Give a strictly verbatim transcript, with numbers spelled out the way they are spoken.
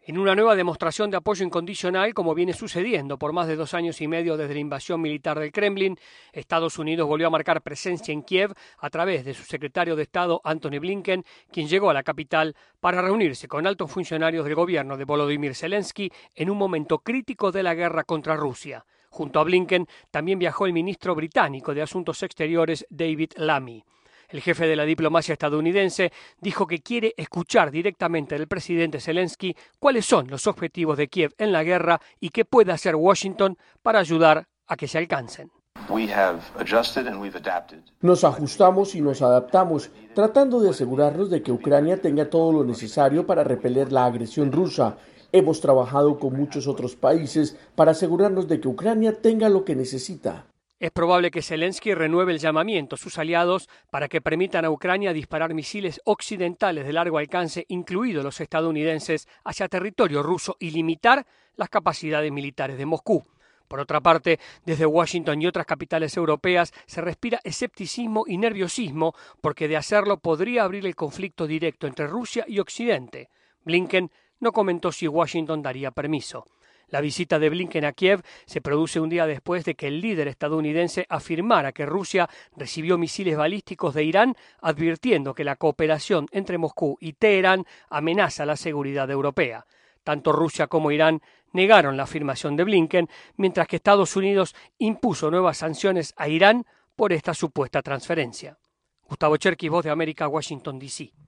En una nueva demostración de apoyo incondicional, como viene sucediendo por más de dos años y medio desde la invasión militar del Kremlin, Estados Unidos volvió a marcar presencia en Kiev a través de su secretario de Estado, Antony Blinken, quien llegó a la capital para reunirse con altos funcionarios del gobierno de Volodymyr Zelensky en un momento crítico de la guerra contra Rusia. Junto a Blinken también viajó el ministro británico de Asuntos Exteriores, David Lammy. El jefe de la diplomacia estadounidense dijo que quiere escuchar directamente del presidente Zelensky cuáles son los objetivos de Kiev en la guerra y qué puede hacer Washington para ayudar a que se alcancen. Nos ajustamos y nos adaptamos, tratando de asegurarnos de que Ucrania tenga todo lo necesario para repeler la agresión rusa. Hemos trabajado con muchos otros países para asegurarnos de que Ucrania tenga lo que necesita. Es probable que Zelensky renueve el llamamiento a sus aliados para que permitan a Ucrania disparar misiles occidentales de largo alcance, incluidos los estadounidenses, hacia territorio ruso y limitar las capacidades militares de Moscú. Por otra parte, desde Washington y otras capitales europeas se respira escepticismo y nerviosismo porque de hacerlo podría abrir el conflicto directo entre Rusia y Occidente. Blinken no comentó si Washington daría permiso. La visita de Blinken a Kiev se produce un día después de que el líder estadounidense afirmara que Rusia recibió misiles balísticos de Irán, advirtiendo que la cooperación entre Moscú y Teherán amenaza la seguridad europea. Tanto Rusia como Irán negaron la afirmación de Blinken, mientras que Estados Unidos impuso nuevas sanciones a Irán por esta supuesta transferencia. Gustavo Cherkis, Voz de América, Washington, D C